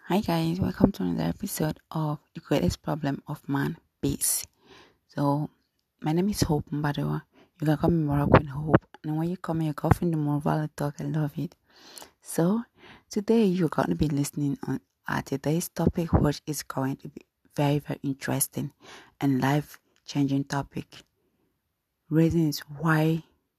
Hi guys, welcome to another episode of The Greatest Problem of Man, Peace. So, my name is Hope Mbadewa. You can call me Moroccan Hope. And when you call me your girlfriend, the more valid talk, I love it. So, today you're going to be listening on today's topic, which is going to be very, very interesting and life-changing topic. Reasons why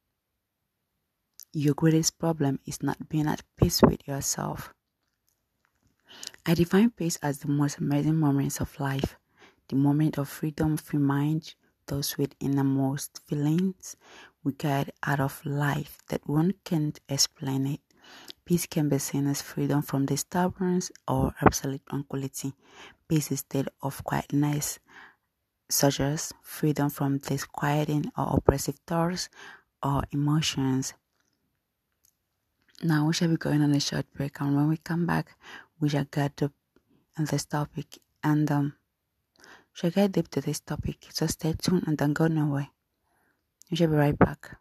your greatest problem is not being at peace with yourself. I define peace as the most amazing moments of life, the moment of freedom, free mind, those sweet innermost feelings we get out of life that one can't explain it. Peace can be seen as freedom from disturbance or absolute tranquility. Peace is a state of quietness, such as freedom from disquieting or oppressive thoughts or emotions. Now we shall be going on a short break, and when we come back, we shall get up on this topic and shall get deep to this topic. So stay tuned and don't go nowhere. We shall be right back.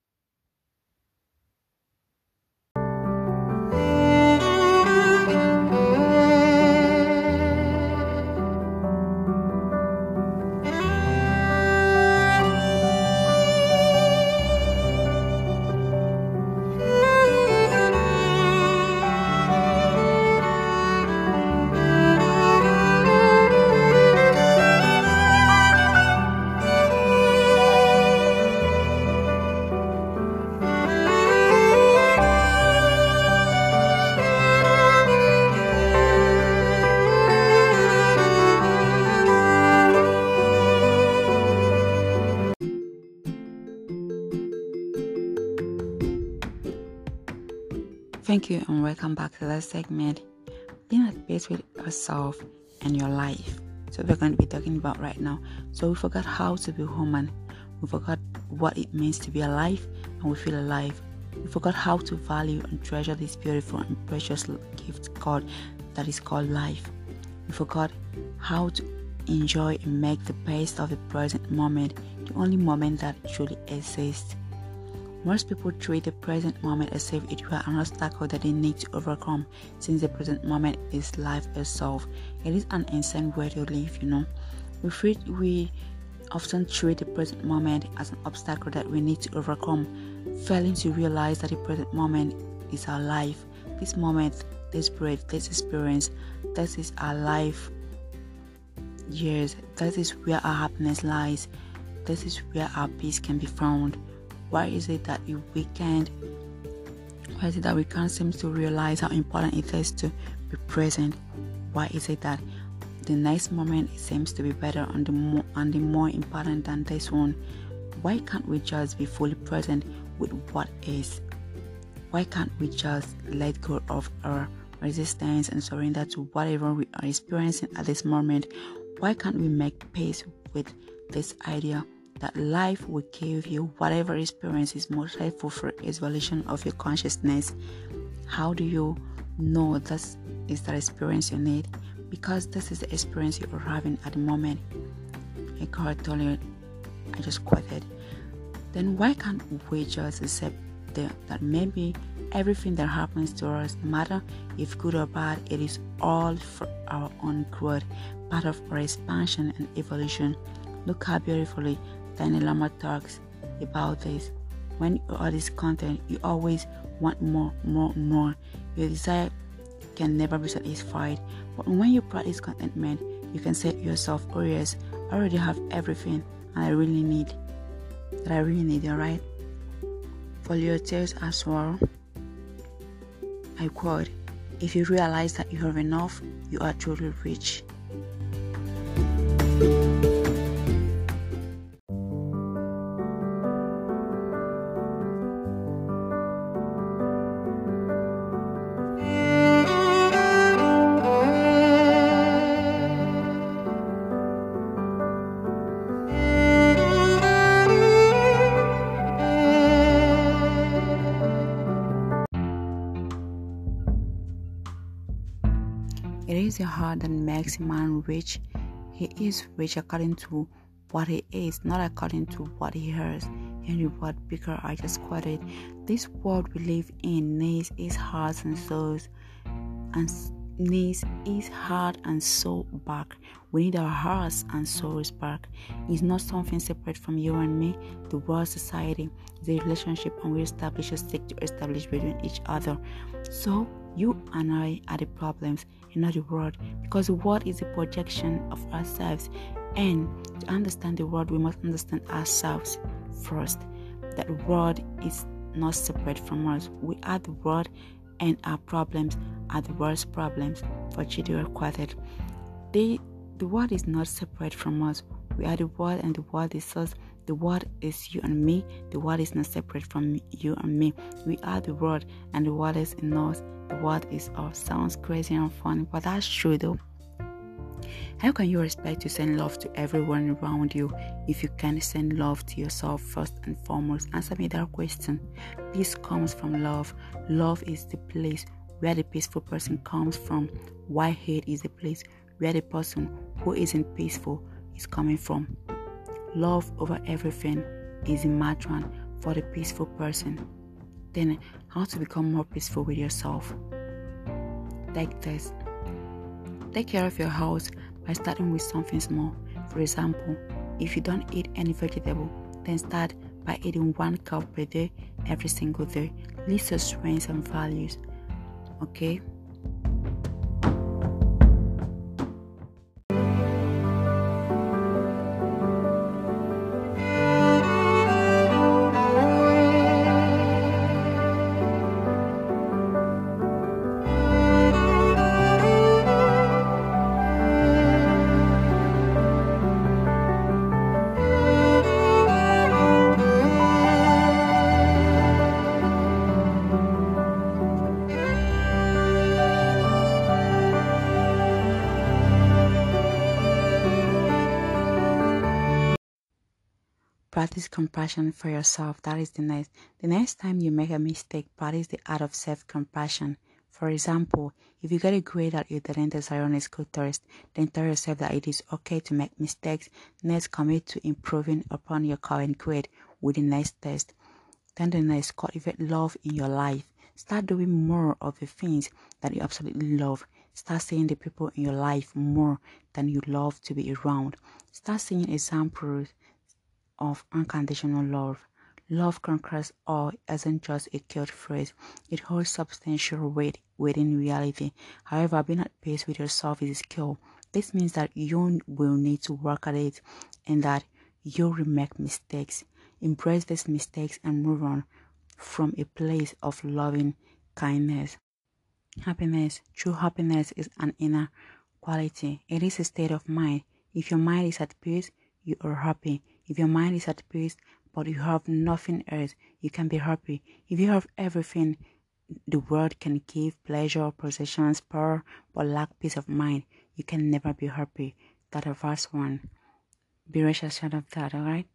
Thank you and welcome back to that segment, being at peace with yourself and your life. So we're going to be talking about right now. So we forgot how to be human. We forgot what it means to be alive, and we feel alive. We forgot how to value and treasure this beautiful and precious gift that is called life. We forgot how to enjoy and make the best of the present moment, the only moment that truly exists. Most people treat the present moment as if it were an obstacle that they need to overcome, since the present moment is life itself. It is an insane way to live, We often treat the present moment as an obstacle that we need to overcome, failing to realize that the present moment is our life. This moment, this breath, this experience, this is our life years. That is where our happiness lies. This is where our peace can be found. Why is it that we can't seem to realize how important it is to be present? Why is it that the next moment seems to be better and the more important than this one? Why can't we just be fully present with what is? Why can't we just let go of our resistance and surrender to whatever we are experiencing at this moment? Why can't we make peace with this idea that life will give you whatever experience is most helpful for evolution of your consciousness? How do you know this is the experience you need? Because this is the experience you are having at the moment. Eckhart Tolle, I just quoted. Then why can't we just accept that maybe everything that happens to us, no matter if good or bad, it is all for our own growth, part of our expansion and evolution? Look how beautifully Dalai Lama talks about this. When you are this content, you always want more. Your desire can never be satisfied. But when you practice contentment, you can say to yourself, oh yes, I already have everything and I really need, alright? For your tears as well, I quote, if you realize that you have enough, you are truly rich. It is your heart that makes a man rich. He is rich according to what he is, not according to what he has. Henry Ward Beecher, I just quoted. This world we live in needs its hearts and souls, and needs his heart and soul back. We need our hearts and souls back. It's not something separate from you and me. The world, society, the relationship, and we establish a stick to establish between each other. So you and I are the problems, and not the world, because the world is a projection of ourselves. And to understand the world, we must understand ourselves first. That the world is not separate from us. We are the world, and our problems are the world's problems. For Chidera Quartet, the world is not separate from us. We are the world, and the world is us. The world is you and me. The world is not separate from you and me. We are the world, and the world is in us. The world is us. Sounds crazy and funny, but that's true though. How can you expect to send love to everyone around you if you can't send love to yourself first and foremost? Answer me that question. Peace comes from love. Love is the place where the peaceful person comes from, while hate is the place where the person who isn't peaceful is coming from. Love over everything is a matron for the peaceful person. Then, how to become more peaceful with yourself? Take this. Take care of your house by starting with something small. For example, if you don't eat any vegetable, then start by eating 1 cup per day every single day. List your strengths and values. Okay? Practice compassion for yourself. That is the next. The next time you make a mistake, practice the art of self-compassion. For example, if you get a grade that you didn't desire on a school test, then tell yourself that it is okay to make mistakes. Next, commit to improving upon your current grade with the next test. Then the next, cultivate love in your life. Start doing more of the things that you absolutely love. Start seeing the people in your life more than you love to be around. Start seeing examples of unconditional love. Love conquers all isn't just a cute phrase. It holds substantial weight within reality. However, being at peace with yourself is a skill. This means that you will need to work at it and that you will make mistakes. Embrace these mistakes and move on from a place of loving kindness. Happiness. True happiness is an inner quality. It is a state of mind. If your mind is at peace, you are happy. If your mind is at peace, but you have nothing else, you can be happy. If you have everything the world can give, pleasure, possessions, power, but lack peace of mind, you can never be happy. That's the first one. Be rest assured of that, alright?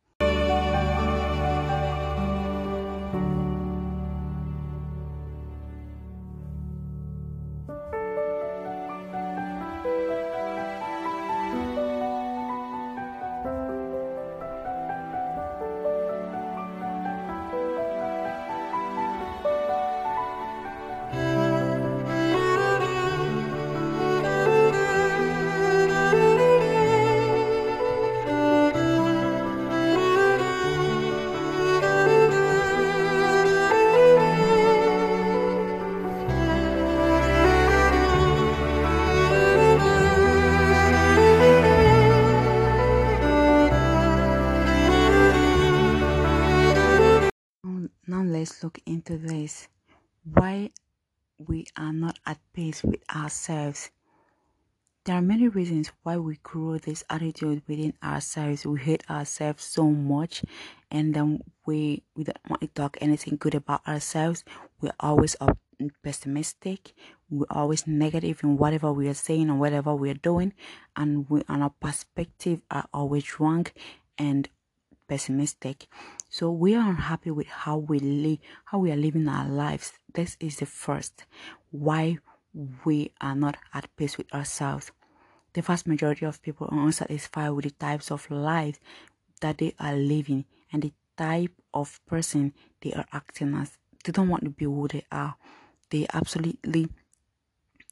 Now let's look into this. Why we are not at peace with ourselves. There are many reasons why we grow this attitude within ourselves. We hate ourselves so much, and then we don't want to talk anything good about ourselves. We're always pessimistic. We're always negative in whatever we are saying or whatever we are doing, and our perspective are always wrong and pessimistic. So we are unhappy with how we live, how we are living our lives. This is the first why we are not at peace with ourselves. The vast majority of people are unsatisfied with the types of lives that they are living and the type of person they are acting as. They don't want to be who they are. They absolutely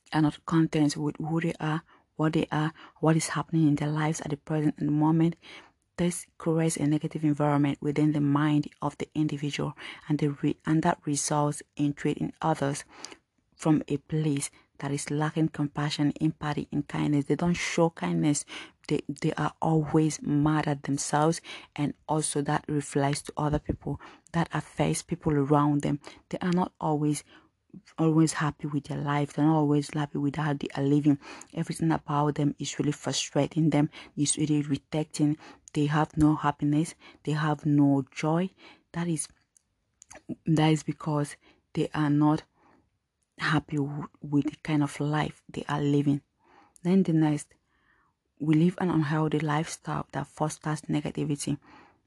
are not content with who they are, what is happening in their lives at the present and the moment, this creates a negative environment within the mind of the individual, and that results in treating others from a place that is lacking compassion, empathy, and kindness. They don't show kindness. They are always mad at themselves, and also that reflects to other people. That affects people around them. They are not always happy with their life. They're not always happy with how they are living. Everything about them is really frustrating them. It's really irritating. They have no happiness. They have no joy. That is because they are not happy with the kind of life they are living. Then the next, we live an unhealthy lifestyle that fosters negativity.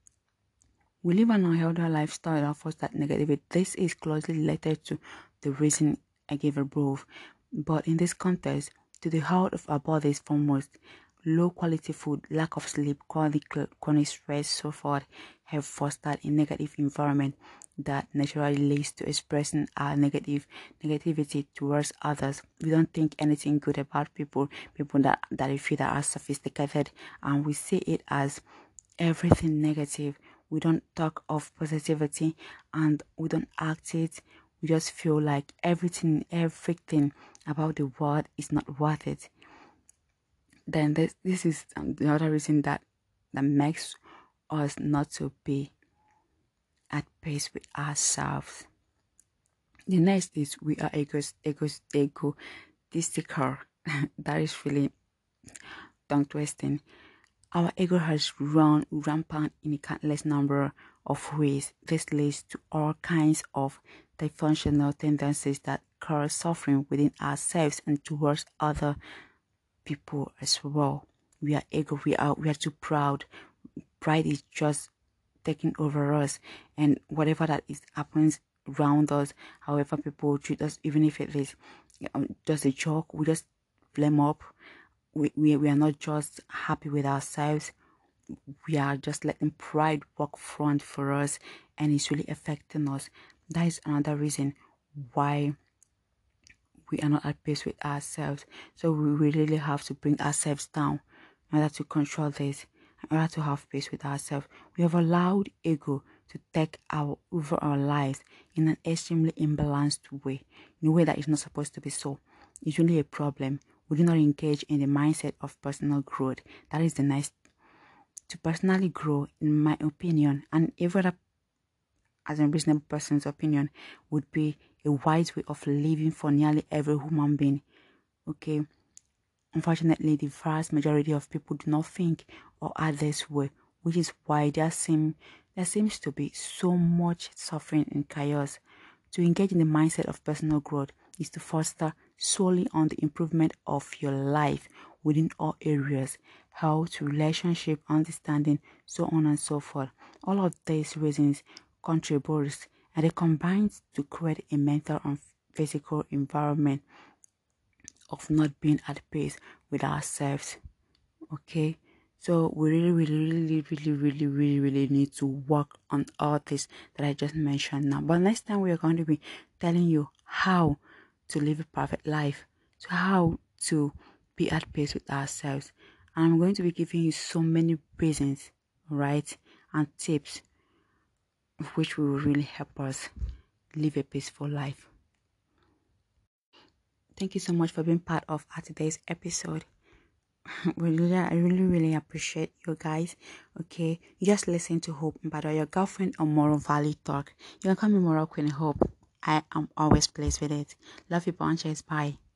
We live an unhealthy lifestyle that fosters negativity. This is closely related to the reason I gave above. But in this context, to the health of our bodies foremost, low quality food, lack of sleep, chronic stress, so forth, have fostered a negative environment that naturally leads to expressing our negativity towards others. We don't think anything good about people that we feel that are sophisticated, and we see it as everything negative. We don't talk of positivity, and we don't act it. We just feel like everything about the world is not worth it. Then this is the other reason that makes us not to be at peace with ourselves. The next is we are egotistical. That is really tongue twisting. Our ego has run rampant in a countless number of ways. This leads to all kinds of dysfunctional tendencies that cause suffering within ourselves and towards other people as well. We are too proud. Pride is just taking over us, and whatever that is happens around us, however people treat us, even if it is just a joke, we just blame up. We are not just happy with ourselves. We are just letting pride work front for us, and it's really affecting us. That is another reason why we are not at peace with ourselves. So we really have to bring ourselves down in order to control this, in order to have peace with ourselves. We have allowed ego to take over our lives in an extremely imbalanced way, in a way that is not supposed to be so. It's really a problem. We do not engage in the mindset of personal growth. That is the next. To personally grow, in my opinion, and every other as a reasonable person's opinion, would be a wise way of living for nearly every human being. Okay, unfortunately, the vast majority of people do not think or act this way, which is why there seems to be so much suffering and chaos. To engage in the mindset of personal growth is to foster solely on the improvement of your life within all areas, health, relationship, understanding, so on and so forth. All of these reasons contributes, and they combine to create a mental and physical environment of not being at peace with ourselves. Okay, so we really need to work on all this that I just mentioned now. But next time we are going to be telling you how to live a perfect life, so how to be at peace with ourselves, and I'm going to be giving you so many reasons, right, and tips which will really help us live a peaceful life. Thank you so much for being part of today's episode. I really appreciate you guys. Okay, you just listen to Hope Mbado, your girlfriend on Moral Valley Talk. You can call me Moral Queen Hope. I am always pleased with it. Love you bunches. Bye.